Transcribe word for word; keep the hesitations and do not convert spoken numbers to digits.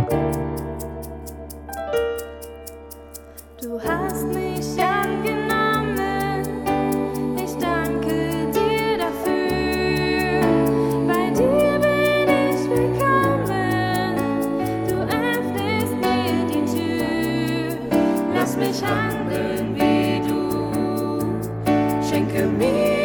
Du hast mich angenommen, ich danke dir dafür. Bei dir bin ich willkommen, du öffnest mir die Tür. Lass mich handeln wie du, schenke mir